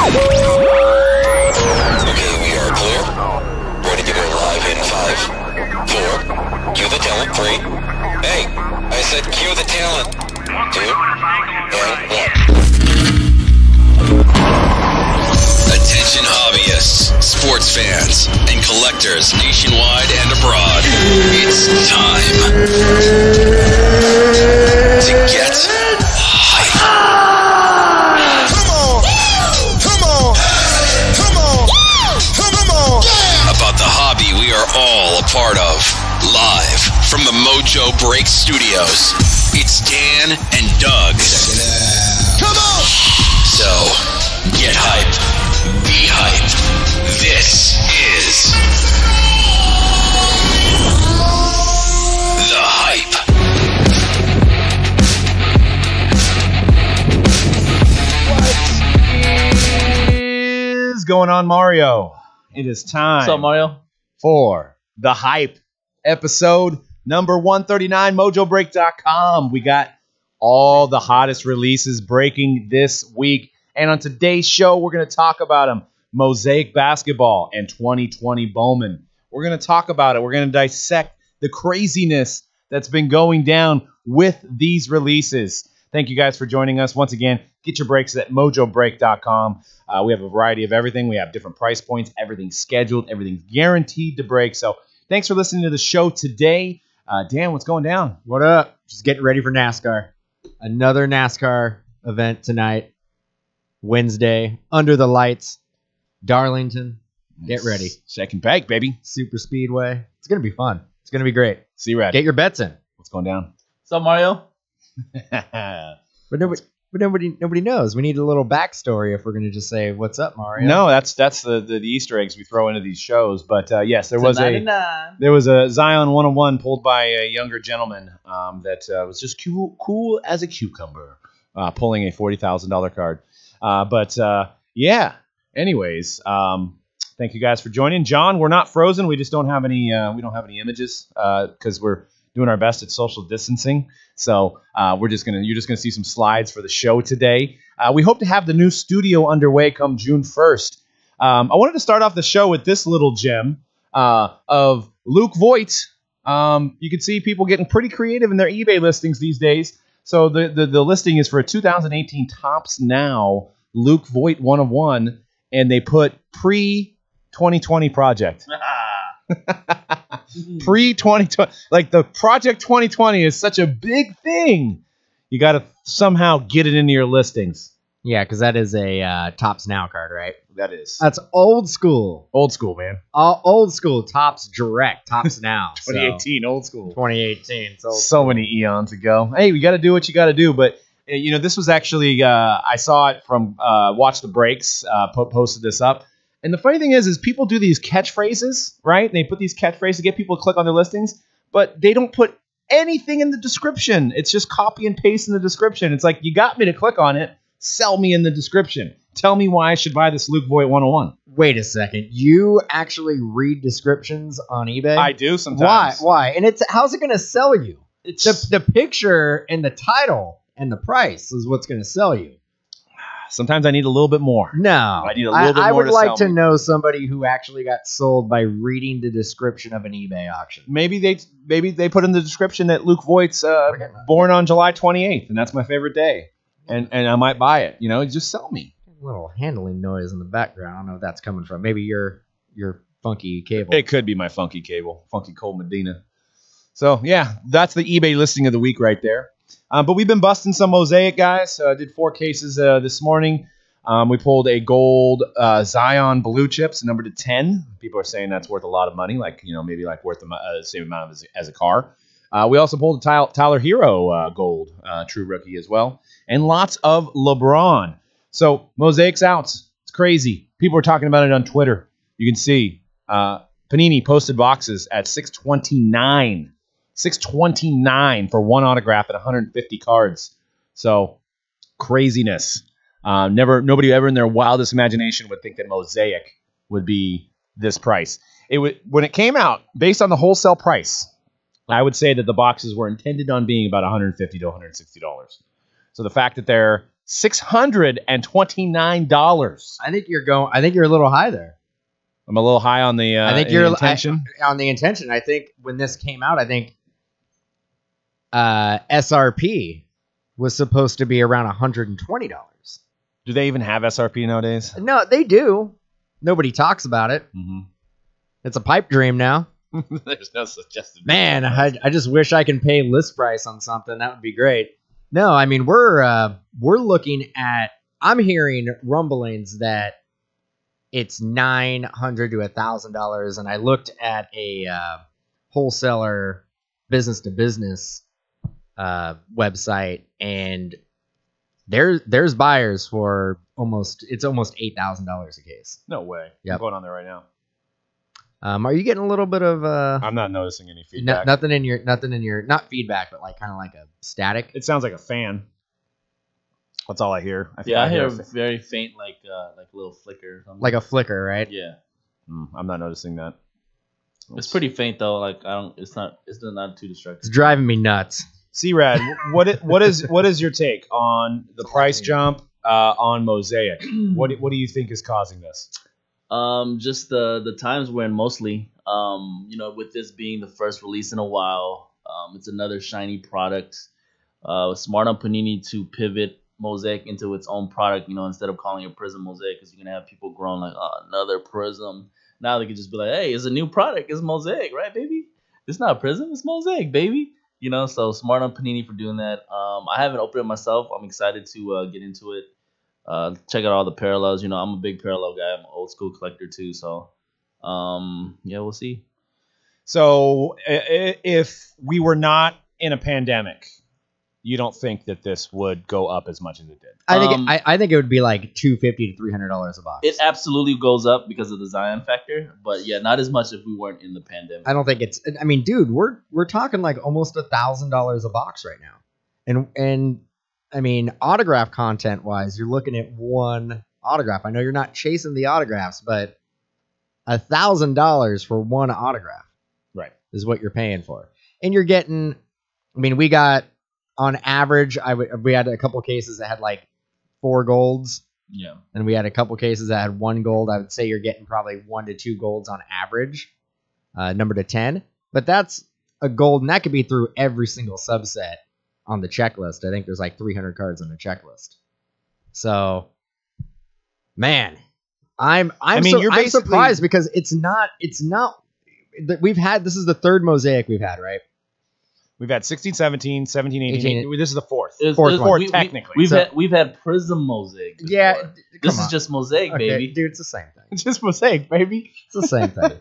Okay, we are clear. Ready to go live in 5, 4. Cue the talent. 3. Hey, I said cue the talent. 2 and 1. Attention hobbyists, sports fans, and collectors nationwide and abroad. It's time to get hype. About the hobby we are all a part of. Live from the Mojo Break Studios, it's Dan and Doug. Come on! So, get hype. Be hype. This is The Hype. What is going on, Mario? It is time. What's up, Mario? For The Hype, episode number 139, MojoBreak.com. We got all the hottest releases breaking this week. And on today's show, we're going to talk about them. Mosaic Basketball and 2020 Bowman. We're going to talk about it. We're going to dissect the craziness that's been going down with these releases. Thank you guys for joining us. Once again, get your breaks at MojoBreak.com. We have a variety of everything. We have different price points. Everything's scheduled. Everything's guaranteed to break. So thanks for listening to the show today. Dan, what's going down? What up? Just getting ready for NASCAR. Another NASCAR event tonight. Wednesday, under the lights. Darlington. Get ready. Second bag, baby. Super Speedway. It's going to be fun. It's going to be great. C-Rad. Get your bets in. What's going down? What's up, Mario? But nobody knows. We need a little backstory if we're going to just say, what's up, Mario? No, that's the Easter eggs we throw into these shows. But yes, there was a 99. Zion 101 pulled by a younger gentleman that was just cool as a cucumber, pulling a $40,000 card. But yeah. Anyways, thank you guys for joining. John, we're not frozen. We just don't have any. We don't have any images because we're doing our best at social distancing. So you're just gonna see some slides for the show today. We hope to have the new studio underway come June 1st. I wanted to start off the show with this little gem of Luke Voigt. You can see people getting pretty creative in their eBay listings these days. So the listing is for a 2018 Topps Now Luke Voigt 101, and they put pre-2020 project. Pre-2020. Like, the Project 2020 is such a big thing. You got to somehow get it into your listings. Yeah, because that is a Topps Now card, right? That is. That's old school. Old school, man. Old school Topps Direct. Topps Now. 2018, old school. 2018. So many eons ago. Hey, we got to do what you got to do. But, you know, this was actually, I saw it from Watch the Breaks, posted this up. And the funny thing is people do these catchphrases, right? And they put these catchphrases to get people to click on their listings, but they don't put anything in the description. It's just copy and paste in the description. It's like, you got me to click on it. Sell me in the description. Tell me why I should buy this Luke Voigt 101. Wait a second. You actually read descriptions on eBay? I do sometimes. Why? And how's it going to sell you? It's the picture and the title and the price is what's going to sell you. Sometimes I need a little bit more. No. I need a little bit more. I would to like sell to me. know somebody who actually got sold by reading the description of an eBay auction. Maybe they put in the description that Luke Voigt's born on July 28th, and that's my favorite day. And I might buy it. You know, just sell me. A little handling noise in the background. I don't know where that's coming from. Maybe your funky cable. It could be my funky cable, Funky Cole Medina. So, yeah, that's the eBay listing of the week right there. But we've been busting some Mosaic, guys. Did 4 cases this morning. We pulled a gold Zion blue chips, numbered to 10. People are saying that's worth a lot of money, like, you know, maybe like worth the same amount as a car. We also pulled a Tyler Hero gold true rookie as well, and lots of LeBron. So Mosaic's out. It's crazy. People are talking about it on Twitter. You can see Panini posted boxes at $629. $629 for one autograph and 150 cards. So craziness. Nobody ever in their wildest imagination would think that Mosaic would be this price. When it came out, based on the wholesale price, I would say that the boxes were intended on being about $150 to $160. So the fact that they're $629. I think you're a little high there. I'm a little high on the I think you're intention. On the intention. I think when this came out, I think SRP was supposed to be around $120. Do they even have SRP nowadays? No, they do. Nobody talks about it. Mm-hmm. It's a pipe dream now. There's no suggested. Man, I just wish I can pay list price on something. That would be great. No, I mean we're looking at. I'm hearing rumblings that it's $900 to $1,000, and I looked at a wholesaler business to business website, and there's buyers for almost $8,000 a case. No way. Yep. I'm going on there right now. Are you getting a little bit of I'm not noticing any feedback. nothing in your not feedback, but like kind of like a static? It sounds like a fan. That's all I hear. I hear very faint, like a little flicker or something. Like a flicker, right? Yeah. I'm not noticing that. It's pretty faint though. Like it's not too destructive. It's driving me nuts. C-Rad, what is your take on the price jump on Mosaic? What do you think is causing this? Just the times we're in mostly. With this being the first release in a while, it's another shiny product. Smart on Panini to pivot Mosaic into its own product, instead of calling it Prism Mosaic, because you're gonna have people growing like, oh, another Prism. Now they can just be like, hey, it's a new product, it's Mosaic, right, baby? It's not Prism, it's Mosaic, baby. So smart on Panini for doing that. I haven't opened it myself. I'm excited to get into it. Check out all the parallels. I'm a big parallel guy. I'm an old school collector too. So, we'll see. So if we were not in a pandemic, you don't think that this would go up as much as it did? I think it would be like $250 to $300 a box. It absolutely goes up because of the Zion factor, but yeah, not as much if we weren't in the pandemic. I don't think it's. I mean, dude, we're talking like almost $1,000 a box right now, and I mean, autograph content wise, you're looking at one autograph. I know you're not chasing the autographs, but $1,000 for one autograph, right, is what you're paying for, and you're getting. I mean, we got. On average, we had a couple cases that had like 4 golds. Yeah. And we had a couple cases that had 1 gold. I would say you're getting probably 1 to 2 golds on average, number to 10. But that's a gold, and that could be through every single subset on the checklist. I think there's like 300 cards on the checklist. So, man, I'm surprised because it's not. This is the third Mosaic we've had, right? We've had 16, 17, 17, 18. This is the fourth. Fourth, technically. We've had Prism Mosaic before. Yeah. This is just Mosaic, okay, baby. Dude, it's the same thing. It's just Mosaic, baby. It's the same thing.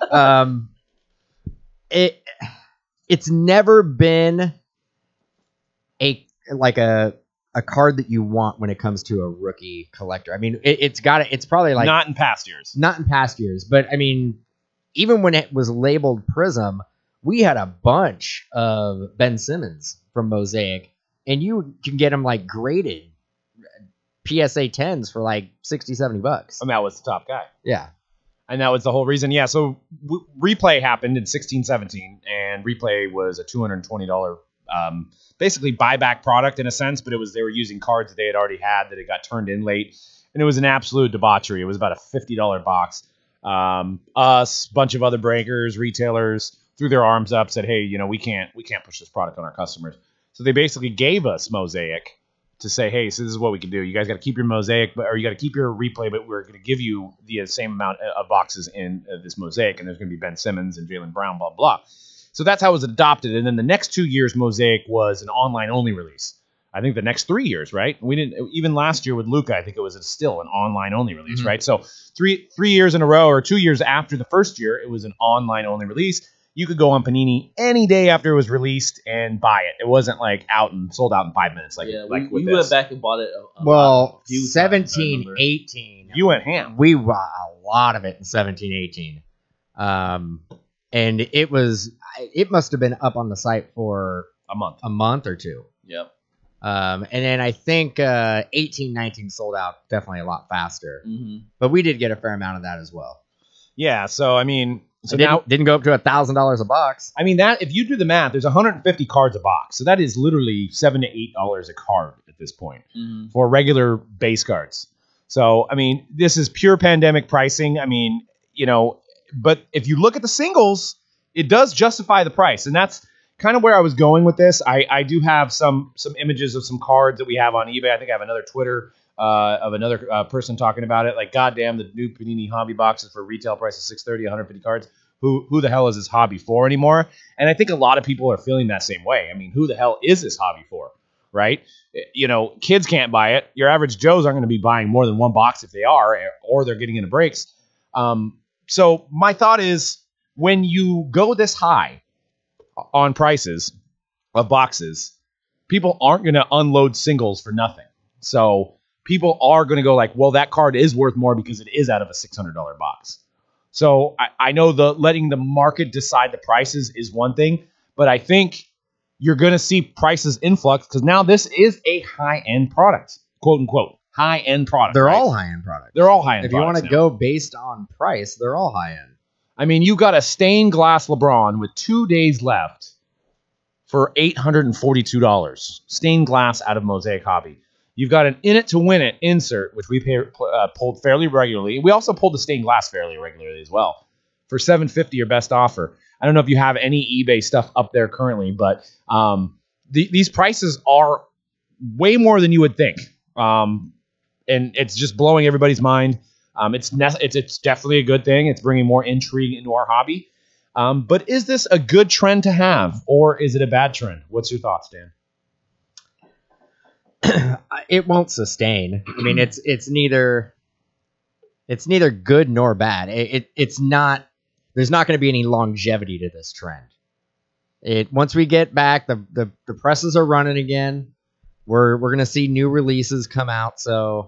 It's never been a card that you want when it comes to a rookie collector. I mean, it's probably like not in past years. But I mean, even when it was labeled Prism, we had a bunch of Ben Simmons from Mosaic, and you can get them like graded PSA 10s for like $60-$70. And that was the top guy. Yeah. And that was the whole reason. Yeah. So Replay happened in 16-17, and Replay was a $220 basically buyback product in a sense, but they were using cards that they had already had that it got turned in late, and it was an absolute debauchery. It was about a $50 box. Us, bunch of other breakers, retailers threw their arms up, said, hey, we can't push this product on our customers. So they basically gave us Mosaic to say, hey, so this is what we can do. You guys got to keep your Mosaic, or you got to keep your Replay, but we're going to give you the same amount of boxes in this Mosaic, and there's going to be Ben Simmons and Jaylen Brown, blah, blah. So that's how it was adopted. And then the next 2 years, Mosaic was an online-only release. I think the next 3 years, right? We didn't even last year with Luka. I think it was still an online-only release, right? So three years in a row, or 2 years after the first year, it was an online-only release. You could go on Panini any day after it was released and buy it. It wasn't like out and sold out in 5 minutes. We went back and bought it. Well, 17, 18. You went ham. We bought a lot of it in 17, 18. And it must have been up on the site for a month or two. Yep. And then I think 18, 19 sold out definitely a lot faster. Mm-hmm. But we did get a fair amount of that as well. Yeah, so I mean, So It now, didn't go up to $1,000 a box. I mean, that if you do the math, there's 150 cards a box. So that is literally $7 to $8 a card at this point Mhm. for regular base cards. So, I mean, this is pure pandemic pricing. I mean, but if you look at the singles, it does justify the price. And that's kind of where I was going with this. I do have some images of some cards that we have on eBay. I think I have another Twitter of another person talking about it. Like, goddamn, the new Panini hobby boxes for retail price of $630, 150 cards. Who the hell is this hobby for anymore? And I think a lot of people are feeling that same way. I mean, who the hell is this hobby for, right? Kids can't buy it. Your average Joes aren't going to be buying more than one box if they are, or they're getting into breaks. So my thought is, when you go this high on prices of boxes, people aren't going to unload singles for nothing. So people are going to go like, well, that card is worth more because it is out of a $600 box. So I know letting the market decide the prices is one thing, but I think you're going to see prices influx because now this is a high-end product, quote unquote, high-end product. They're right? all high-end products. They're all high-end If you want products to now. go based on price, they're all high-end. I mean, you got a stained glass LeBron with 2 days left for $842. Stained glass out of Mosaic Hobby. You've got an In It to Win It insert, which we pulled fairly regularly. We also pulled the stained glass fairly regularly as well for $750, your best offer. I don't know if you have any eBay stuff up there currently, but these prices are way more than you would think, and it's just blowing everybody's mind. It's definitely a good thing. It's bringing more intrigue into our hobby. But is this a good trend to have, or is it a bad trend? What's your thoughts, Dan? It won't sustain. I mean, it's neither good nor bad. It's not. There's not going to be any longevity to this trend. Once we get back, the presses are running again. We're going to see new releases come out. So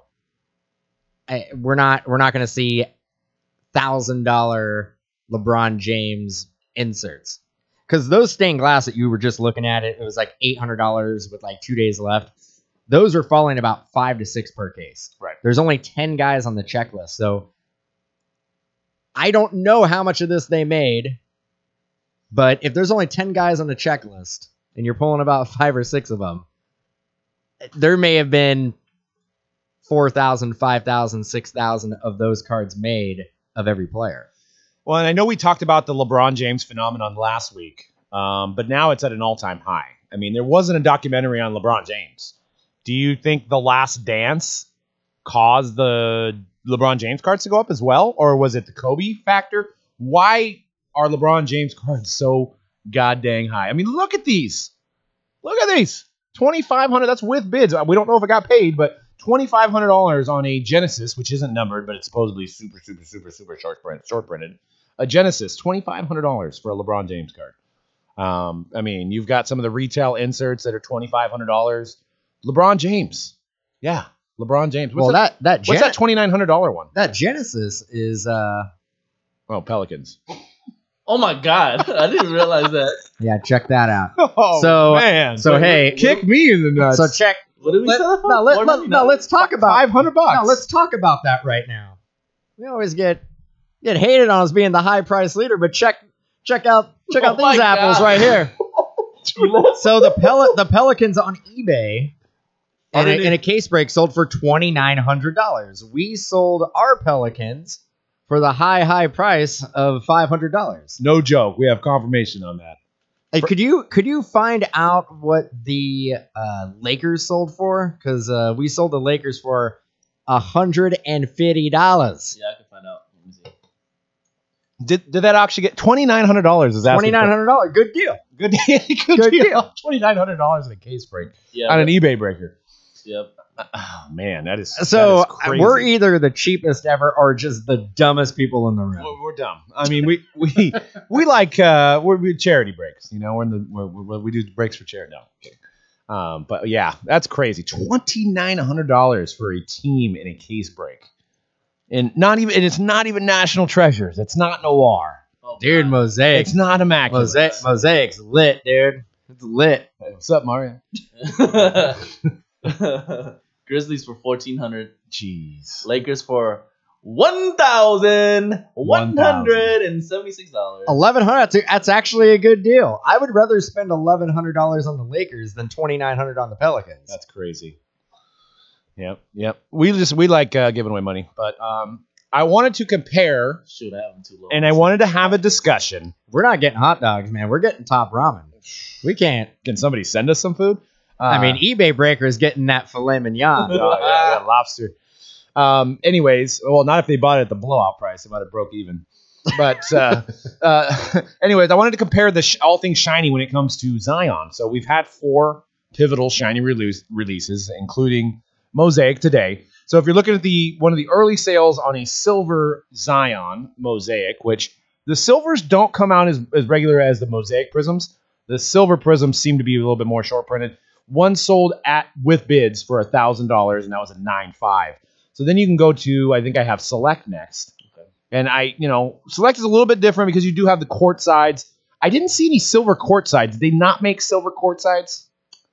we're not going to see $1,000 LeBron James inserts, because those stained glass that you were just looking at, it was like $800 with like 2 days left. Those are falling about 5 to 6 per case. Right. There's only 10 guys on the checklist, so I don't know how much of this they made. But if there's only 10 guys on the checklist and you're pulling about 5 or 6 of them, there may have been 4,000, 5,000, 6,000 of those cards made of every player. Well, and I know we talked about the LeBron James phenomenon last week, but now it's at an all-time high. I mean, there wasn't a documentary on LeBron James. Do you think The Last Dance caused the LeBron James cards to go up as well? Or was it the Kobe factor? Why are LeBron James cards so goddamn high? I mean, look at these. Look at these. $2,500. That's with bids. We don't know if it got paid, but $2,500 on a Genesis, which isn't numbered, but it's supposedly super short printed. A Genesis, $2,500 for a LeBron James card. I mean, you've got some of the retail inserts that are $2,500. LeBron James. Yeah, LeBron James. What's that $2,900 one? That Genesis is Pelicans. Oh my God, I didn't realize that. yeah, check that out. Oh, So- man. so, hey, kick me in the nuts. So check. What did we Let, sell it for? no, let's talk about $500. No, let's talk about that right now. We always get hated on as being the high price leader, but check out Oh my these apples God. right here. So the Pelicans on eBay in a case break sold for $2,900. We sold our Pelicans for the high price of $500. No joke. We have confirmation on that. Hey, could you find out what the Lakers sold for? Because we sold the Lakers for $150. Yeah, I can find out. Let me see. Did that actually get $2,900? Is that $2,900. Good deal. Good deal. $2,900 in a case break Yeah. on an eBay breaker. Yep. Oh man, that is So crazy. we're either the cheapest ever or just the dumbest people in the room. We're dumb. I mean, we like we charity breaks. You know, we do breaks for charity. No, okay. But yeah, that's crazy. $2,900 for a team in a case break, and it's not even National Treasures. It's not Noir. Oh, Dude, God. Mosaic. It's not Immaculate. Mosaic's lit, dude. It's lit. Hey, what's up, Mario? Grizzlies for $1,400. Jeez. Lakers for $1,176. $1,100. That's actually a good deal. I would rather spend $1,100 on the Lakers than $2,900 on the Pelicans. That's crazy. Yep. We like giving away money, but I wanted to compare, Shoot, I have them too low. and I wanted to have a discussion. We're not getting hot dogs, man. We're getting top ramen. We can't. Can somebody send us some food? I mean, eBay Breaker is getting that filet mignon. yeah, lobster. Anyways, well, not if they bought it at the blowout price. It might have broke even. But anyways, I wanted to compare all things shiny when it comes to Zion. So we've had 4 pivotal shiny releases, including Mosaic today. So if you're looking at one of the early sales on a silver Zion Mosaic, which the silvers don't come out as regular as the Mosaic prisms. The silver prisms seem to be a little bit more short printed. One sold with bids for $1,000, and that was a 9.5. So then you can go to, I think I have Select next. Okay. And Select is a little bit different because you do have the court sides. I didn't see any silver court sides. Did they not make silver court sides?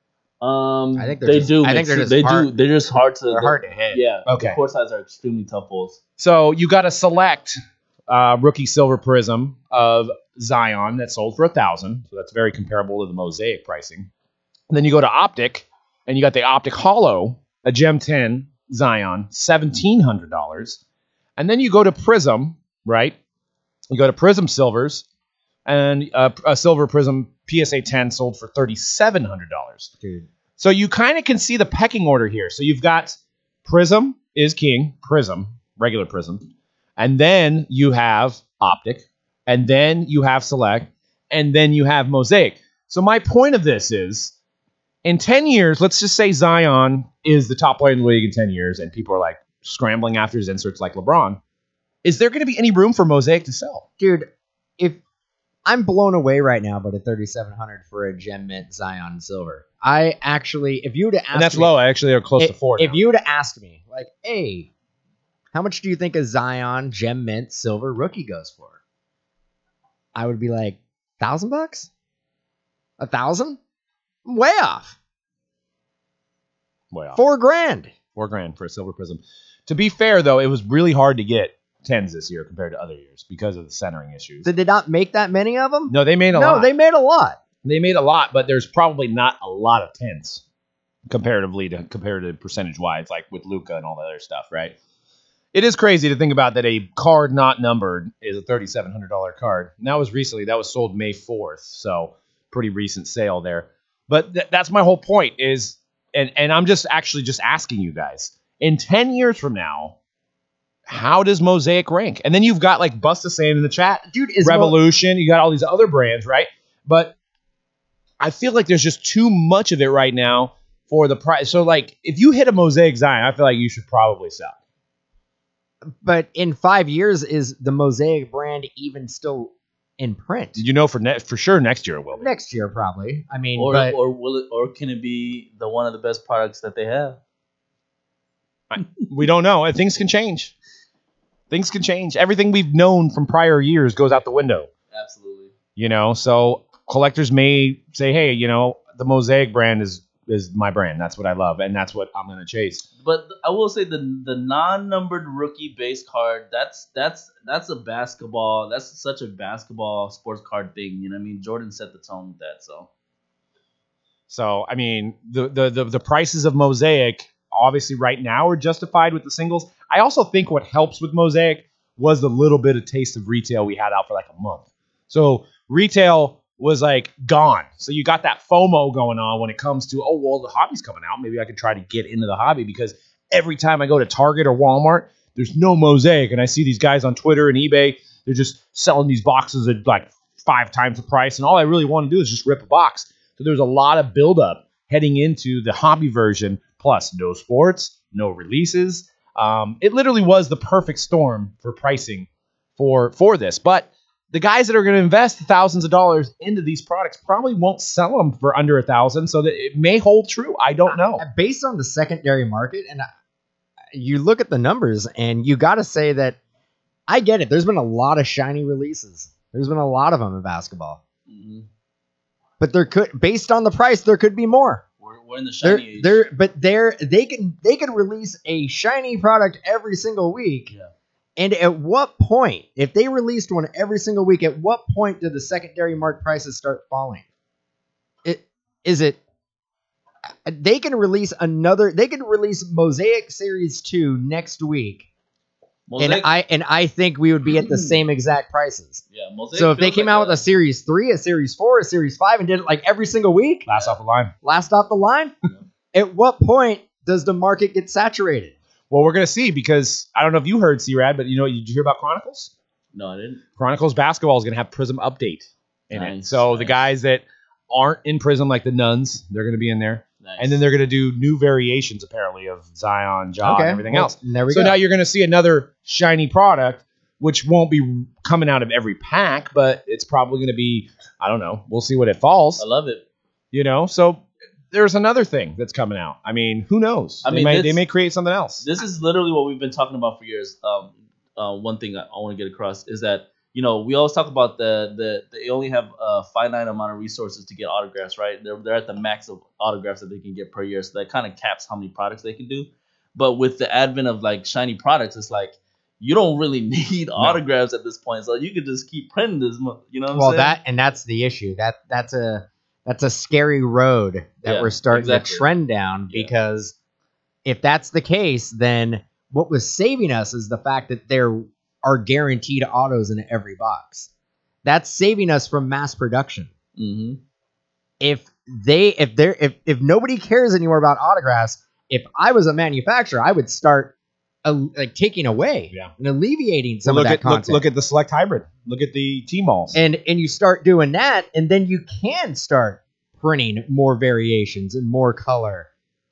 I think they do. I think they're just hard. They're just hard to. They're hard to hit. Yeah. Okay. The court sides are extremely tough holes. So you got a Select rookie silver prism of Zion that sold for $1,000. So that's very comparable to the Mosaic pricing. And then you go to Optic, and you got the Optic Hollow, a Gem 10 Zion, $1,700. And then you go to Prism, right? You go to Prism Silvers, and a Silver Prism PSA 10 sold for $3,700. Dude. So you kind of can see the pecking order here. So you've got Prism is king, Prism, regular Prism. And then you have Optic, and then you have Select, and then you have Mosaic. So my point of this is, in 10 years, let's just say Zion is the top player in the league in 10 years, and people are like scrambling after his inserts like LeBron. Is there going to be any room for Mosaic to sell? Dude, if I'm blown away right now by the $3,700 for a Gem Mint Zion Silver. I actually, if you would have asked me, And that's low. I actually are close to 4 If now. you would have asked me, like, hey, how much do you think a Zion Gem Mint Silver rookie goes for? I would be like, $1,000? $1,000? Way off. Way off. $4,000. $4,000 for a silver prism. To be fair, though, it was really hard to get 10s this year compared to other years because of the centering issues. Did they not make that many of them? No, they made a lot. No, they made a lot. They made a lot, but there's probably not a lot of 10s compared to percentage-wise, like with Luka and all the other stuff, right? It is crazy to think about that a card not numbered is a $3,700 card. And that was recently. That was sold May 4th, so pretty recent sale there. But that's my whole point is, and I'm just asking you guys, in 10 years from now, how does Mosaic rank? And then you've got like Busta saying in the chat, dude, is Revolution. You got all these other brands, right? But I feel like there's just too much of it right now for the price. So like, if you hit a Mosaic Zion, I feel like you should probably sell. But in 5 years, is the Mosaic brand even still in print? Did you know for sure next year it will be? Next year, probably. I mean, or will it? Or can it be one of the best products that they have? We don't know. Things can change. Things can change. Everything we've known from prior years goes out the window. Absolutely. So collectors may say, hey, the Mosaic brand is my brand. That's what I love, and that's what I'm going to chase. But I will say the non-numbered rookie base card, that's a basketball. That's such a basketball sports card thing. You know what I mean? Jordan set the tone with that. So I mean, the prices of Mosaic obviously right now are justified with the singles. I also think what helps with Mosaic was the little bit of taste of retail we had out for like a month. So retail was like gone. So you got that FOMO going on when it comes to, oh, well, the hobby's coming out. Maybe I could try to get into the hobby, because every time I go to Target or Walmart, there's no Mosaic. And I see these guys on Twitter and eBay, they're just selling these boxes at like 5 times the price. And all I really want to do is just rip a box. So there's a lot of buildup heading into the hobby version, plus no sports, no releases. It literally was the perfect storm for pricing for this. But the guys that are going to invest thousands of dollars into these products probably won't sell them for under $1,000, so that it may hold true. I don't know. Based on the secondary market, and you look at the numbers, and you got to say that I get it. There's been a lot of shiny releases. There's been a lot of them in basketball. Mm-hmm. But there could, based on the price, there could be more. We're in the shiny age. They can release a shiny product every single week. Yeah. And at what point, if they released one every single week, at what point did the secondary mark prices start falling? They can release Mosaic Series 2 next week. Mosaic, And I think we would be at the same exact prices. yeah, Mosaic. So if they feels came like out with a Series 3, a Series 4, a Series 5, and did it like every single week, Last off the line. last off the line, at what point does the market get saturated? Well, we're gonna see because I don't know if you heard C-Rad, but did you hear about Chronicles? No, I didn't. Chronicles basketball is gonna have Prism update in it. Nice, So the nice. guys that aren't in Prism, like the nuns, they're gonna be in there, Nice. and then they're gonna do new variations apparently of Zion, Ja, and everything well, else. There we So go. now you're gonna see another shiny product, which won't be coming out of every pack, but it's probably gonna be, I don't know. We'll see what it falls. I love it. So there's another thing that's coming out. I mean, who knows? I mean, they may create something else. This is literally what we've been talking about for years. One thing I want to get across is that we always talk about they only have a finite amount of resources to get autographs, right? They're at the max of autographs that they can get per year, so that kind of caps how many products they can do. But with the advent of like shiny products, it's like you don't really need autographs at this point, so you could just keep printing this. You know what I'm saying? That's the issue. That's a scary road that we're starting to trend down, because if that's the case, then what was saving us is the fact that there are guaranteed autos in every box. That's saving us from mass production. Mm-hmm. If nobody cares anymore about autographs, if I was a manufacturer, I would start taking away and alleviating some of that content. Look at the Select Hybrid. Look at the T-Malls. And you start doing that, and then you can start printing more variations and more color.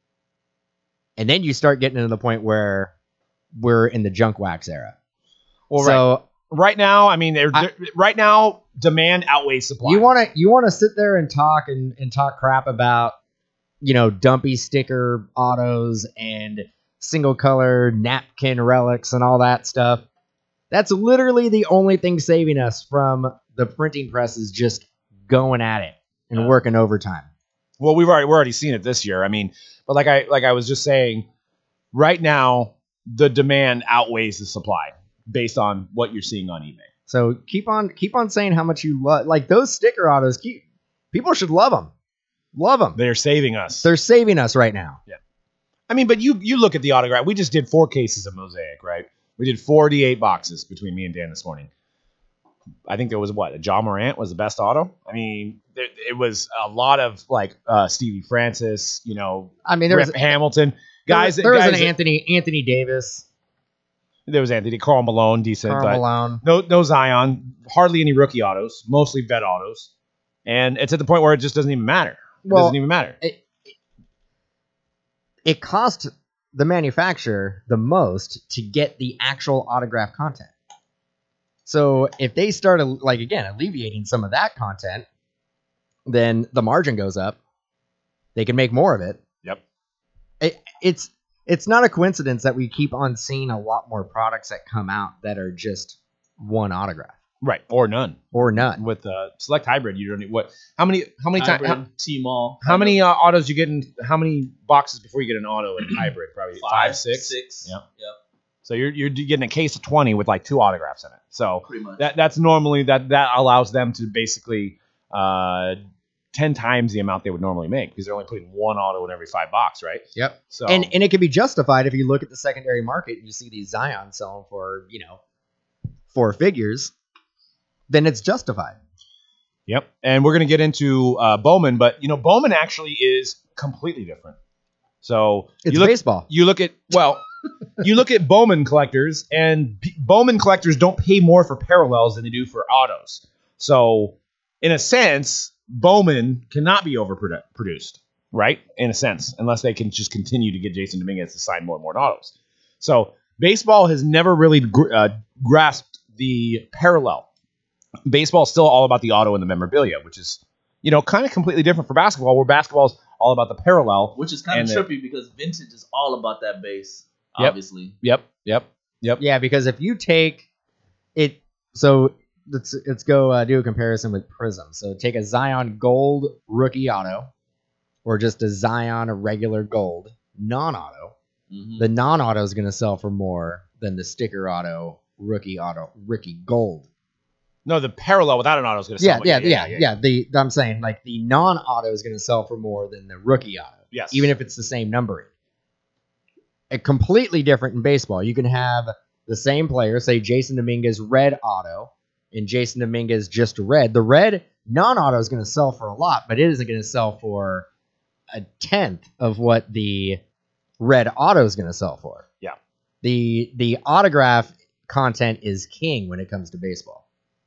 And then you start getting to the point where we're in the junk wax era. Well, So right now, I mean, right now, demand outweighs supply. you want to sit there and talk crap about, dumpy sticker autos and single color napkin relics and all that stuff. That's literally the only thing saving us from the printing presses just going at it and working overtime. Well, we're already seeing it this year. I mean, but like I was just saying, right now the demand outweighs the supply based on what you're seeing on eBay. So keep on saying how much you love, like those sticker autos. People should love them. Love them. They're saving us. They're saving us right now. Yeah. I mean, but you look at the autograph. We just did 4 cases of Mosaic, right? We did 48 boxes between me and Dan this morning. I think there was a Ja Morant was the best auto. I mean, it was a lot of like Stevie Francis, I mean, there was Rip Hamilton guys. There was guys an Anthony Davis, there was Anthony Karl Malone, decent, Karl but Malone. no Zion, hardly any rookie autos, mostly vet autos, and it's at the point where it just doesn't even matter. It doesn't even matter. It cost the manufacturer the most to get the actual autograph content. So if they start alleviating some of that content, then the margin goes up. They can make more of it. Yep. It's not a coincidence that we keep on seeing a lot more products that come out that are just one autograph. Right, or none. With Select Hybrid, you don't need how many times T-Mall. how many autos you get in, how many boxes before you get an auto in Hybrid? Probably 5, 6. Yep. So you're getting a case of 20 with like 2 autographs in it. So Pretty much. that's normally that allows them to basically 10 times the amount they would normally make, because they're only putting 1 auto in every 5 box, right? Yep. So And it can be justified if you look at the secondary market and you see these Zion selling for, 4 figures, then it's justified. Yep. And we're going to get into Bowman, but Bowman actually is completely different. So It's baseball. You look at Bowman collectors, and Bowman collectors don't pay more for parallels than they do for autos. So in a sense, Bowman cannot be overproduced, right? In a sense, unless they can just continue to get Jason Dominguez to sign more and more autos. So baseball has never really grasped the parallel. Baseball is still all about the auto and the memorabilia, which is, kind of completely different for basketball, where basketball is all about the parallel. Which is kind of trippy because vintage is all about that base, Yep. obviously. Yep. Yeah, because if you take it, so let's go do a comparison with Prism. So take a Zion Gold rookie auto, or just a Zion a regular gold non-auto. Mm-hmm. The non-auto is going to sell for more than the sticker auto rookie auto, rookie gold. No, the parallel without an auto is going to sell. Yeah. I'm saying like the non-auto is going to sell for more than the rookie auto. Yes. Even if it's the same numbering. A completely different in baseball. You can have the same player, say Jason Dominguez red auto, and Jason Dominguez just red. The red non-auto is going to sell for a lot, but it isn't going to sell for a tenth of what the red auto is going to sell for. Yeah. The autograph content is king when it comes to baseball.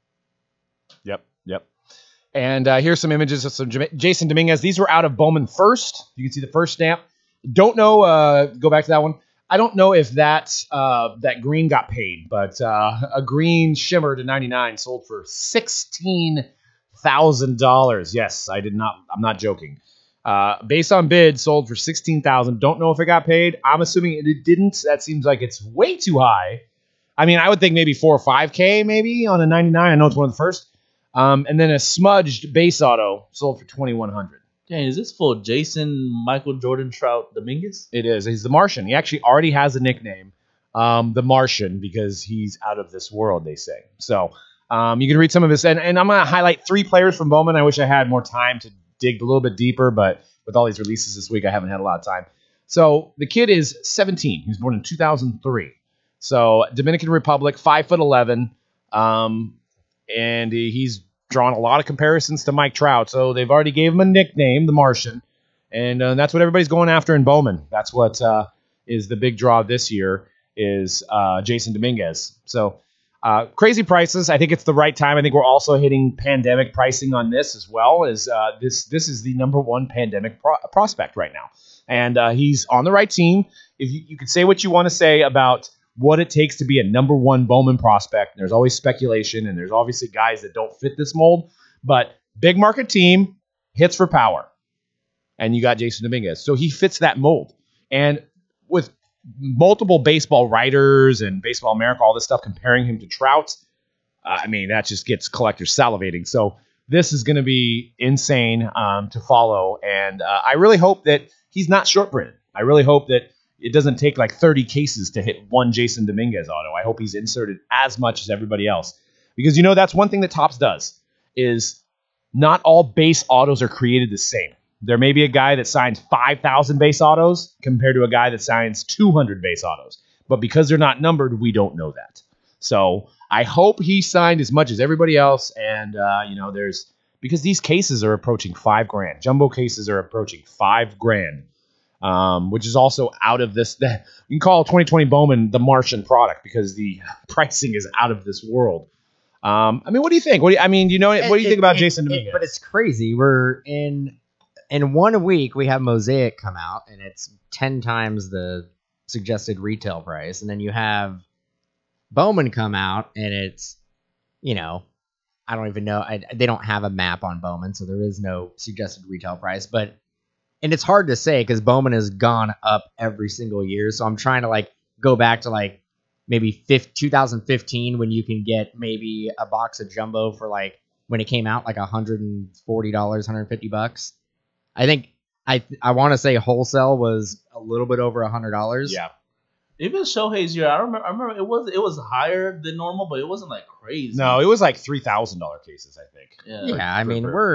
Yep. And here's some images of some Jason Dominguez. These were out of Bowman first. You can see the first stamp. Don't know. Go back to that one. I don't know if that green got paid, but a green shimmer to 99 sold for $16,000. Yes, I did not. I'm not joking. Based on bid, sold for $16,000. Don't know if it got paid. I'm assuming it didn't. That seems like it's way too high. I mean, I would think maybe 4 or 5K maybe on a 99. I know it's one of the first. And then a smudged base auto sold for $2,100. Dang, is this for Jason Michael Jordan Trout Dominguez? It is. He's the Martian. He actually already has a nickname, the Martian, because he's out of this world, they say. So you can read some of this. And I'm going to highlight 3 players from Bowman. I wish I had more time to dig a little bit deeper, but with all these releases this week, I haven't had a lot of time. So the kid is 17. He was born in 2003. So Dominican Republic, 5'11", and he's drawn a lot of comparisons to Mike Trout. So they've already gave him a nickname, the Martian, and that's what everybody's going after in Bowman. That's what is the big draw this year is Jason Dominguez. So crazy prices. I think it's the right time. I think we're also hitting pandemic pricing on this as well. As this is the number one pandemic prospect right now, and he's on the right team. If you could say what you want to say about what it takes to be a number one Bowman prospect. There's always speculation, and there's obviously guys that don't fit this mold. But big market team, hits for power. And you got Jason Dominguez. So he fits that mold. And with multiple baseball writers and Baseball America, all this stuff, comparing him to Trout, I mean, that just gets collectors salivating. So this is going to be insane to follow. And I really hope that he's not short-printed. I really hope that it doesn't take like 30 cases to hit one Jason Dominguez auto. I hope he's inserted as much as everybody else. Because, that's one thing that Topps does is not all base autos are created the same. There may be a guy that signs 5,000 base autos compared to a guy that signs 200 base autos. But because they're not numbered, we don't know that. So I hope he signed as much as everybody else. And, because these cases are approaching $5,000. Jumbo cases are approaching $5,000. Which is also out of this. You can call 2020 Bowman the Martian product because the pricing is out of this world. What do you think? What do you think about Jason Dominguez? But it's crazy. We're in 1 week we have Mosaic come out, and it's 10 times the suggested retail price, and then you have Bowman come out, and it's I don't even know. They don't have a map on Bowman, so there is no suggested retail price, but. And it's hard to say because Bowman has gone up every single year. So I'm trying to go back to maybe 2015 when you can get maybe a box of Jumbo for when it came out $140, $150. I think I want to say wholesale was a little bit over $100. Yeah. Even Shohei's year, I remember it was higher than normal, but it wasn't crazy. No, it was $3,000 cases, I think. Yeah.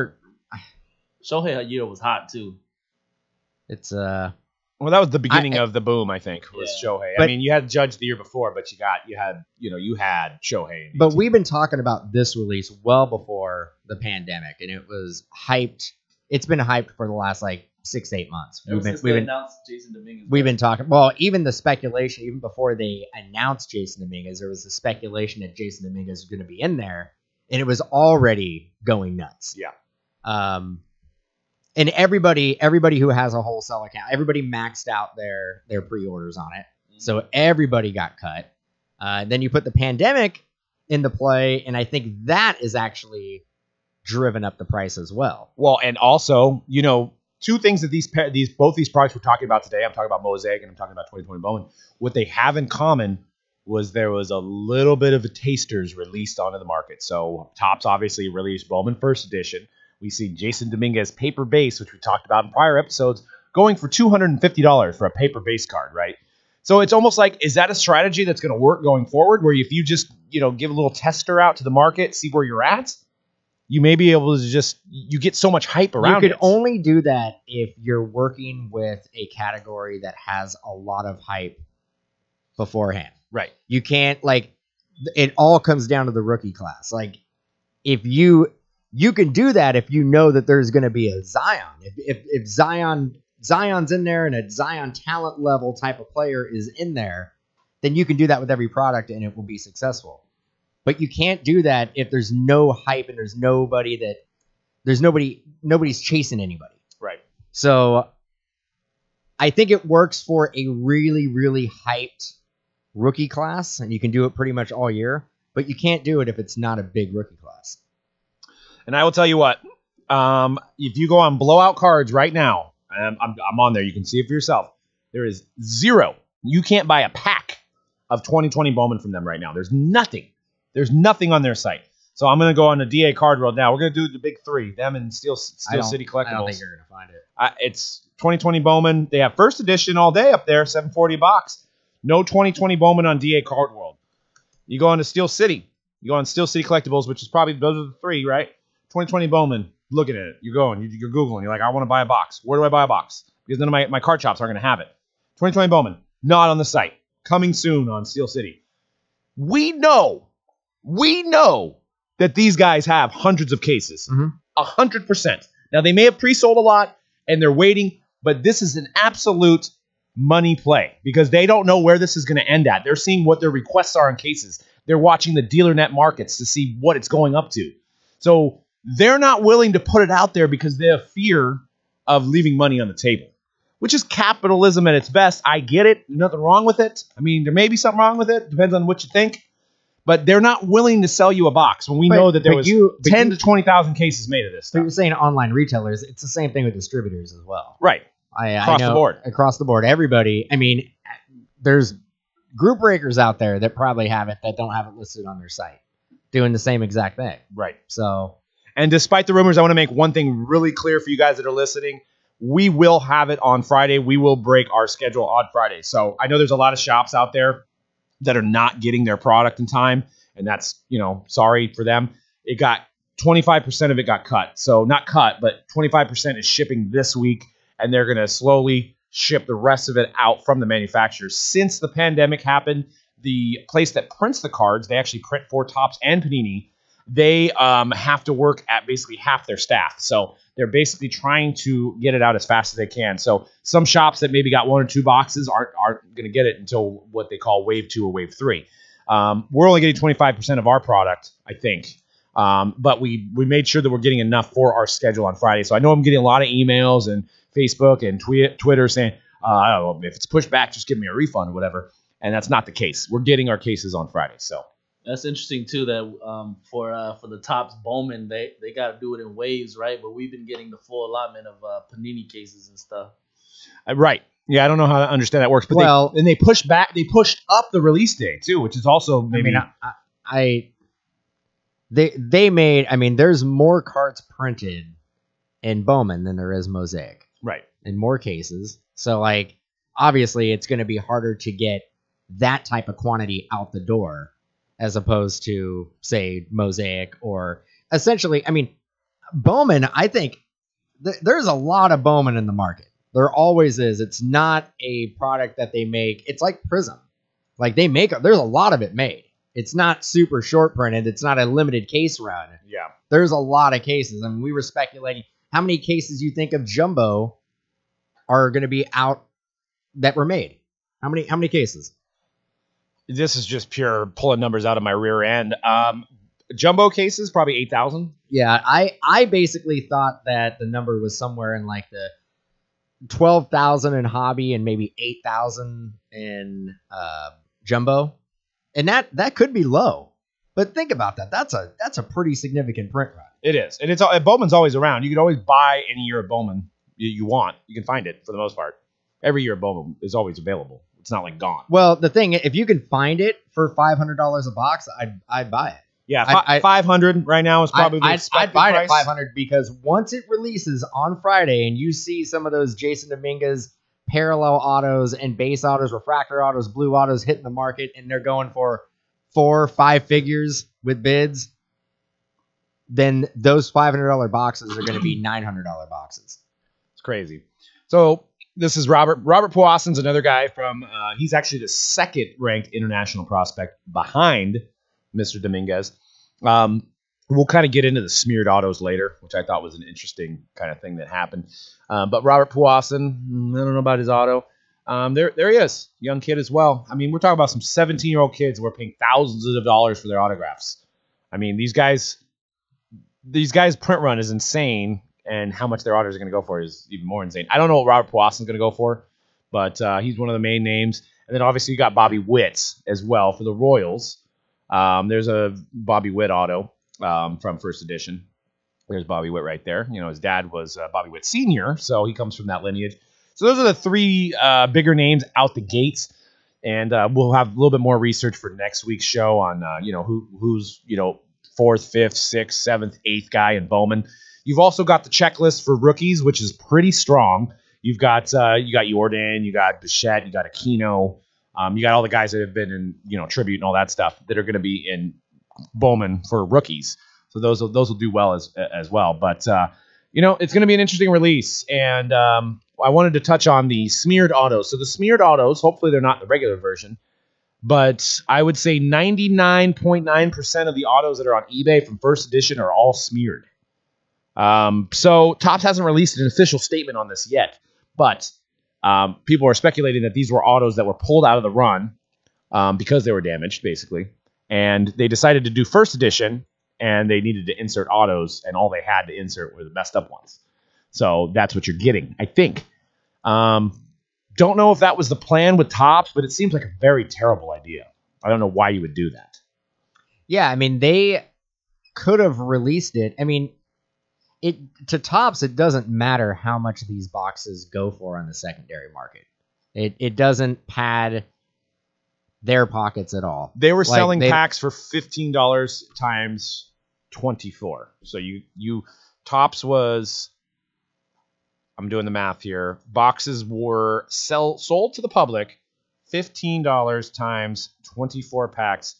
Shohei year was hot too. It's well, that was the beginning of the boom, I think, was Shohei. But, you had Judge the year before, but you had Shohei. But we've been talking about this release well before the pandemic, and it was hyped. It's been hyped for the last 6 to 8 months. We've announced Jason Dominguez. We've been talking. Well, even the speculation, even before they announced Jason Dominguez, there was the speculation that Jason Dominguez was going to be in there, and it was already going nuts. Yeah. And everybody who has a wholesale account, everybody maxed out their pre-orders on it. So everybody got cut. Then you put the pandemic into play, and I think that is actually driven up the price as well. Well, and also, two things that both these products we're talking about today, I'm talking about Mosaic and I'm talking about 2020 Bowman, what they have in common was there was a little bit of a tasters released onto the market. So Topps obviously released Bowman First Edition. We see Jason Dominguez paper base, which we talked about in prior episodes, going for $250 for a paper base card, right? So it's almost like, is that a strategy that's going to work going forward? Where if you just, give a little tester out to the market, see where you're at, you may be able to you get so much hype around it. You could only do that if you're working with a category that has a lot of hype beforehand. Right. You can't, it all comes down to the rookie class. Like, if you can do that if you know that there's going to be a Zion. If Zion's in there and a Zion talent level type of player is in there, then you can do that with every product and it will be successful. But you can't do that if there's no hype and nobody's chasing anybody. Right. So I think it works for a really, really hyped rookie class, and you can do it pretty much all year, but you can't do it if it's not a big rookie class. And I will tell you what, if you go on Blowout Cards right now, I'm on there, you can see it for yourself. There is zero. You can't buy a pack of 2020 Bowman from them right now. There's nothing. There's nothing on their site. So I'm going to go on the DA Card World now. We're going to do the big three, them and Steel City Collectibles. I don't think you're going to find it. It's 2020 Bowman. They have first edition all day up there, $740 a box. No 2020 Bowman on DA Card World. You go on to Steel City. You go on Steel City Collectibles, which is probably, those are the three, right? 2020 Bowman. Looking at it. You're going. You're Googling. You're like, I want to buy a box. Where do I buy a box? Because none of my card shops aren't going to have it. 2020 Bowman. Not on the site. Coming soon on Steel City. We know that these guys have hundreds of cases. 100%. Now, they may have pre-sold a lot, and they're waiting, but this is an absolute money play because they don't know where this is going to end at. They're seeing what their requests are in cases. They're watching the dealer net markets to see what it's going up to. So they're not willing to put it out there because they have fear of leaving money on the table, which is capitalism at its best. I get it. Nothing wrong with it. I mean, there may be something wrong with it. Depends on what you think. But they're not willing to sell you a box when we know that there was 10 to 20,000 cases made of this stuff. But you're saying online retailers. It's the same thing with distributors as well. Right. Across the board. Across the board. Everybody. I mean, there's group breakers out there that probably have it that don't have it listed on their site doing the same exact thing. Right. So, and despite the rumors, I want to make one thing really clear for you guys that are listening. We will have it on Friday. We will break our schedule on Friday. So I know there's a lot of shops out there that are not getting their product in time. And that's, sorry for them. It got 25% of it got cut. So not cut, but 25% is shipping this week. And they're going to slowly ship the rest of it out from the manufacturers. Since the pandemic happened, the place that prints the cards, they actually print for Topps and Panini. They have to work at basically half their staff. So they're basically trying to get it out as fast as they can. So some shops that maybe got 1 or 2 boxes aren't going to get it until what they call wave 2 or wave 3. We're only getting 25% of our product, I think. But we made sure that we're getting enough for our schedule on Friday. So I know I'm getting a lot of emails and Facebook and Twitter saying, I don't know, if it's pushed back, just give me a refund or whatever. And that's not the case. We're getting our cases on Friday. So that's interesting too. That for the Topps Bowman, they got to do it in waves, right? But we've been getting the full allotment of Panini cases and stuff. Right. Yeah, I don't know how to understand that works. But they pushed back. They pushed up the release date too, which is also maybe. They made. I mean, there's more cards printed in Bowman than there is Mosaic. Right. In more cases, so obviously it's going to be harder to get that type of quantity out the door as opposed to, say, Mosaic or essentially, I mean, Bowman, I think there's a lot of Bowman in the market. There always is. It's not a product that they make. It's like Prism. There's a lot of it made. It's not super short printed. It's not a limited case run. Yeah. There's a lot of cases. I mean, we were speculating how many cases you think of Jumbo are going to be out that were made. How many cases? This is just pure pulling numbers out of my rear end. Jumbo cases, probably 8,000. Yeah, I basically thought that the number was somewhere in the 12,000 in hobby and maybe 8,000 in Jumbo. And that could be low. But think about that. That's a pretty significant print run. It is. And Bowman's always around. You can always buy any year of Bowman you want. You can find it for the most part. Every year of Bowman is always available. It's not gone. Well, the thing, if you can find it for $500 a box, I'd buy it. Yeah, 500 right now is probably the I'd buy price. it at $500 because once it releases on Friday and you see some of those Jason Dominguez parallel autos and base autos, refractor autos, blue autos hitting the market, and they're going for 4 or 5 figures with bids, then those $500 boxes are going to be $900 boxes. It's crazy. So this is Robert Powassan's another guy from, he's actually the second ranked international prospect behind Mr. Dominguez. We'll kind of get into the smeared autos later, which I thought was an interesting kind of thing that happened. But Robert Powassan, I don't know about his auto. There he is, young kid as well. I mean, we're talking about some 17-year-old kids who are paying thousands of dollars for their autographs. I mean, these guys' print run is insane, and how much their autos are going to go for is even more insane. I don't know what Robert Powassan's going to go for, but he's one of the main names. And then obviously you got Bobby Witt as well for the Royals. There's a Bobby Witt auto from First Edition. There's Bobby Witt right there. You know, his dad was Bobby Witt Sr., so he comes from that lineage. So those are the 3 bigger names out the gates. And we'll have a little bit more research for next week's show on, who's 4th, 5th, 6th, 7th, 8th guy in Bowman. You've also got the checklist for rookies, which is pretty strong. You've got you got Jordan, you got Bichette, you got Aquino, you got all the guys that have been in tribute and all that stuff that are going to be in Bowman for rookies. So those will do well as well. But it's going to be an interesting release, and I wanted to touch on the smeared autos. So the smeared autos, hopefully they're not the regular version, but I would say 99.9% of the autos that are on eBay from First Edition are all smeared. So Topps hasn't released an official statement on this yet, but people are speculating that these were autos that were pulled out of the run because they were damaged, basically. And they decided to do First Edition, and they needed to insert autos, and all they had to insert were the messed up ones. So that's what you're getting, I think. Don't know if that was the plan with Topps, but it seems like a very terrible idea. I don't know why you would do that. Yeah, I mean, they could have released it. I mean, to Topps, it doesn't matter how much these boxes go for on the secondary market. It doesn't pad their pockets at all. They were selling packs for $15 times 24. So you Topps was, I'm doing the math here, boxes were sold to the public $15 times 24 packs,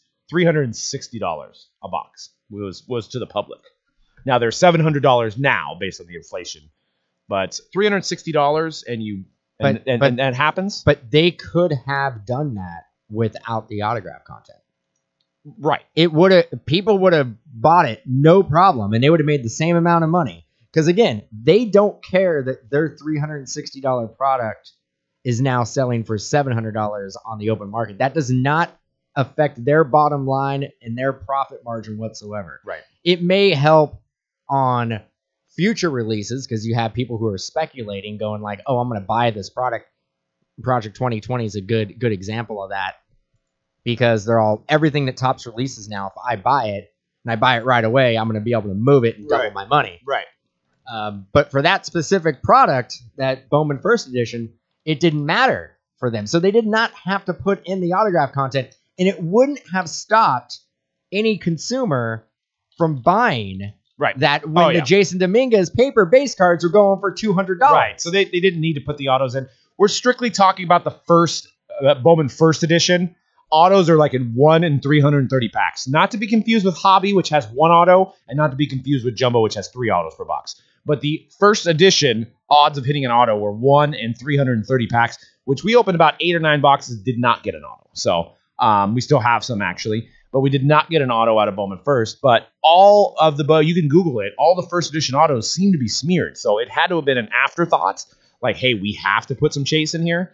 $360 a box was to the public. Now they're $700 now based on the inflation, but $360 and that happens. But they could have done that without the autograph content. Right. People would have bought it no problem, and they would have made the same amount of money. Because again, they don't care that their $360 product is now selling for $700 on the open market. That does not affect their bottom line and their profit margin whatsoever. Right. It may help on future releases because you have people who are speculating, going like, "Oh, I'm going to buy this product." Project 2020 is a good example of that, because everything that Topps releases now, if I buy it and I buy it right away, I'm going to be able to move it and double my money. Right. But for that specific product, that Bowman First Edition, it didn't matter for them. So they did not have to put in the autograph content, and it wouldn't have stopped any consumer from buying that when the Jason Dominguez paper base cards were going for $200. Right. So they didn't need to put the autos in. We're strictly talking about the first Bowman First Edition. Autos are like in 1 in 330 packs. Not to be confused with Hobby, which has 1 auto, and not to be confused with Jumbo, which has 3 autos per box. But the First Edition odds of hitting an auto were 1 in 330 packs, which we opened about 8 or 9 boxes, did not get an auto. So we still have some actually, but we did not get an auto out of Bowman First. But all of you can Google it, all the First Edition autos seem to be smeared. So it had to have been an afterthought. Like, hey, we have to put some chase in here.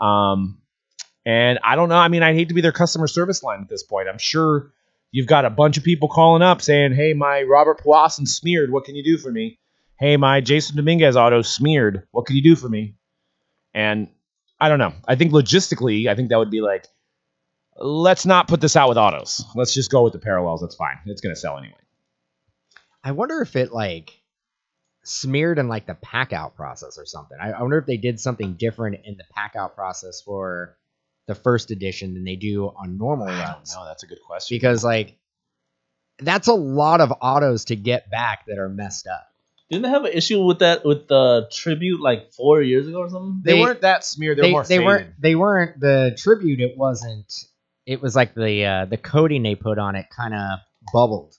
And I don't know. I mean, I'd hate to be their customer service line at this point. I'm sure you've got a bunch of people calling up saying, hey, my Robert Powassan smeared. What can you do for me? Hey, my Jason Dominguez auto smeared. What can you do for me? And I don't know. I think logistically, that would be like, let's not put this out with autos. Let's just go with the parallels. That's fine. It's going to sell anyway. I wonder if it smeared in the pack out process or something. I wonder if they did something different in the pack out process for the First Edition than they do on normal runs. I don't know. That's a good question. Because that's a lot of autos to get back that are messed up. Didn't they have an issue with that with the tribute like 4 years ago or something? They weren't that smeared. They were more faded. They weren't the tribute. It wasn't. It was like the coating they put on it kind of bubbled.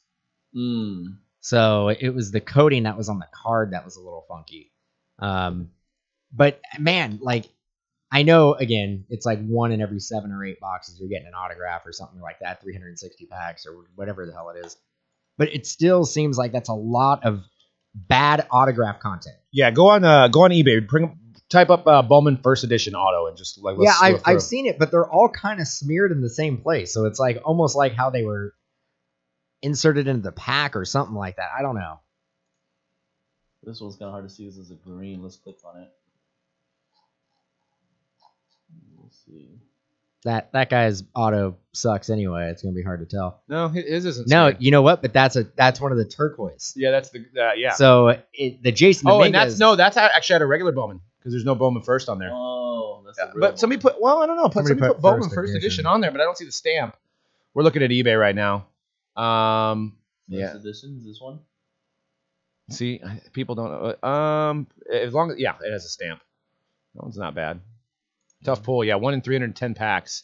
So it was the coating that was on the card that was a little funky. But man, like I know again, it's like 1 in every 7 or 8 boxes you're getting an autograph or something like that. 360 packs or whatever the hell it is. But it still seems like that's a lot of bad autograph content. Yeah, go on eBay. Type up Bowman First Edition auto and just like I've seen it, but they're all kind of smeared in the same place. So it's like almost like how they were inserted into the pack or something like that. I don't know. This one's kind of hard to see because it's a green. Let's click on it. Let's see. That guy's auto sucks anyway. It's gonna be hard to tell. No, his isn't. No, smeared. you know what? But that's one of the turquoise. Yeah, that's the yeah. So the Jason. Dominguez, and that's actually at a regular Bowman because there's no Bowman First on there. Oh, that's a real but somebody put I don't know. Somebody put Bowman First edition Edition on there, but I don't see the stamp. We're looking at eBay right now. First edition is this one? See, people don't know. As long as it has a stamp. That one's not bad. Tough pull, yeah. 1 in 310 packs.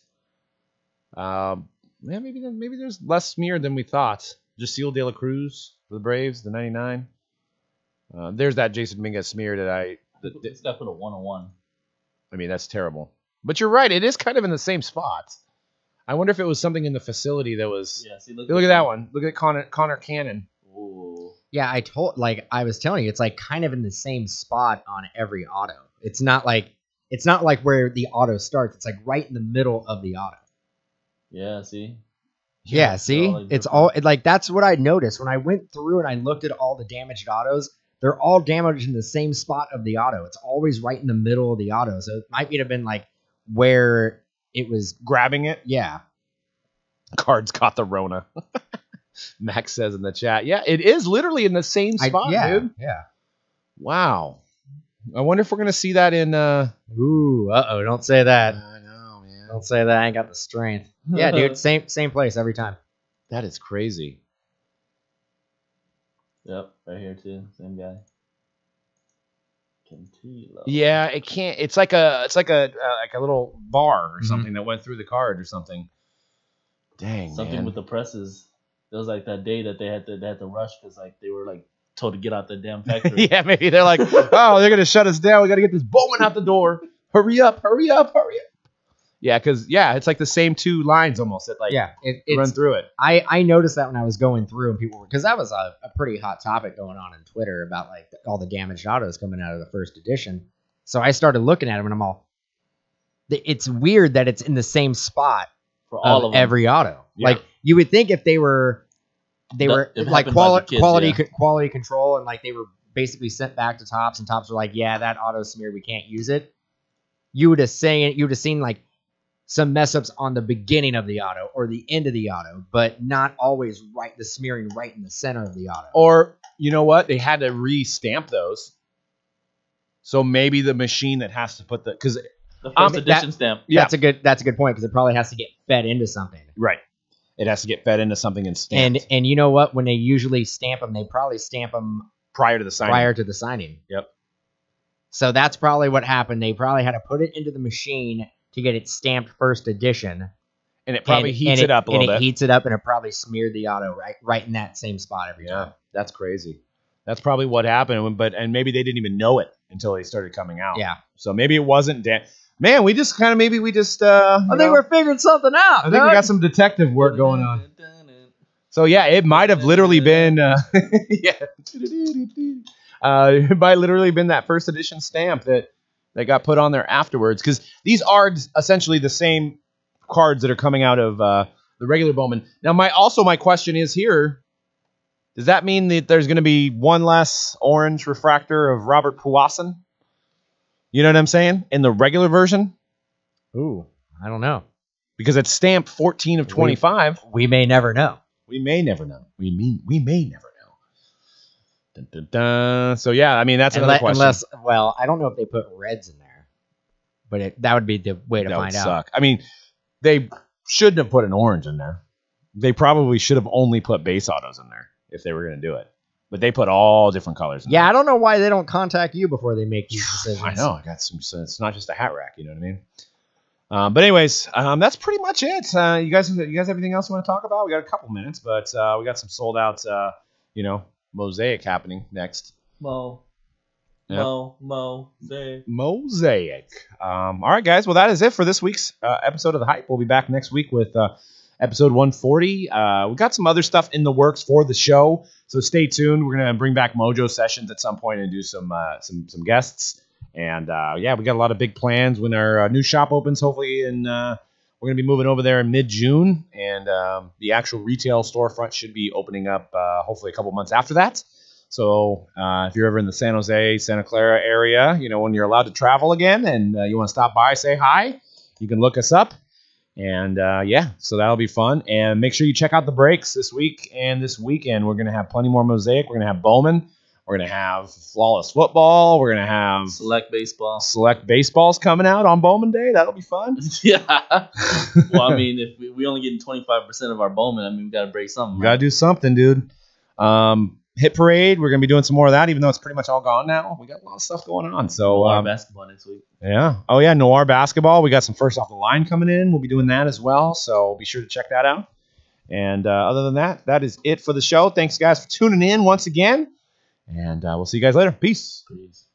Maybe there's less smeared than we thought. Jasil De La Cruz for the Braves, the 99. There's that Jason Dominguez smear that This guy put a 101. I mean, that's terrible. But you're right, it is kind of in the same spot. I wonder if it was something in the facility that was. Yeah, see, look at that one. Look at Connor Cannon. Ooh. Yeah, I was telling you, it's like kind of in the same spot on every auto. It's not like where the auto starts. It's like right in the middle of the auto. Yeah, see? Yeah, see? It's all like that's what I noticed when I went through and I looked at all the damaged autos. They're all damaged in the same spot of the auto. It's always right in the middle of the auto. So it might have been like where it was grabbing it. Yeah. Cards caught the Rona. Max says in the chat. Yeah, it is literally in the same spot, dude. Yeah. Wow. I wonder if we're gonna see that in Ooh, don't say that. I know, man. Don't say that. I ain't got the strength. Yeah, dude, same place every time. That is crazy. Yep, right here too. Same guy. Cantillo. Yeah, it can't. It's like a little bar or something that went through the card or something. Dang, something man. with the presses. It was like that day that they had to rush because like they were like told to get out the damn factory. Yeah, maybe they're like, oh, they're gonna shut us down. We got to get this Bowman out the door. Hurry up, hurry up, hurry up. Yeah, because it's like the same 2 lines almost that run through it. I noticed that when I was going through and people were, because that was a pretty hot topic going on Twitter about like all the damaged autos coming out of the first edition. So I started looking at them and I'm all, it's weird that it's in the same spot for all of every auto. Yeah. Like you would think if they were like quality control and like they were basically sent back to Topps and Topps were like, yeah, that auto smeared, we can't use it. You would have seen like some mess ups on the beginning of the auto or the end of the auto, but not always the smearing right in the center of the auto. Or you know what? They had to re-stamp those. So maybe the machine that has to put because the first edition stamp. Yeah. That's a good point because it probably has to get fed into something. Right. It has to get fed into something and stamped. And you know what? When they usually stamp them, they probably stamp them prior to the signing. Yep. So that's probably what happened. They probably had to put it into the machine to get it stamped first edition. And it probably heats it up a little bit. And it heats it up and it probably smeared the auto right in that same spot every time. That's crazy. That's probably what happened. And maybe they didn't even know it until they started coming out. Yeah. So maybe it wasn't Man, we just I think we're figuring something out. I think we got some detective work going on. So yeah, it might have literally been it might literally been that first edition stamp that got put on there afterwards because these are essentially the same cards that are coming out of the regular Bowman. Now my question is here, does that mean that there's going to be one less orange refractor of Robert Puason? You know what I'm saying? In the regular version? Ooh, I don't know. Because it's stamped 14 of 25. We may never know. We may never know. We may never know. Dun, dun, dun. So yeah, I mean that's another question. I don't know if they put reds in there, but that would be the way to find out. Suck. I mean, they shouldn't have put an orange in there. They probably should have only put base autos in there if they were going to do it. but they put all different colors in Yeah, there. I don't know why they don't contact you before they make these decisions. I know. I got some. It's not just a hat rack. You know what I mean? But anyways, that's pretty much it. You guys have anything else you want to talk about? We got a couple minutes, but we got some sold out, Mosaic happening next. Mosaic. All right, guys. Well, that is it for this week's episode of The Hype. We'll be back next week with episode 140. We got some other stuff in the works for the show, so stay tuned. We're gonna bring back Mojo sessions at some point and do some guests. And we got a lot of big plans when our new shop opens. Hopefully, and we're gonna be moving over there in mid-June, and the actual retail storefront should be opening up hopefully a couple months after that. So if you're ever in the San Jose, Santa Clara area, when you're allowed to travel again, and you want to stop by, say hi, you can look us up. And so that'll be fun. And make sure you check out the breaks this week and this weekend. We're gonna have plenty more Mosaic. We're gonna have Bowman. We're going to have Flawless Football. We're going to have Select Baseball. Select Baseball's coming out on Bowman Day. That'll be fun. Yeah. Well, I mean, if we only getting 25% of our Bowman, I mean, we got to break something. We got to do something, dude. Hit Parade. We're going to be doing some more of that, even though it's pretty much all gone now. We got a lot of stuff going on. So Noir basketball next week. Yeah. Oh, yeah. Noir basketball. We got some first off the line coming in. We'll be doing that as well. So be sure to check that out. And other than that, that is it for the show. Thanks, guys, for tuning in once again. And we'll see you guys later. Peace.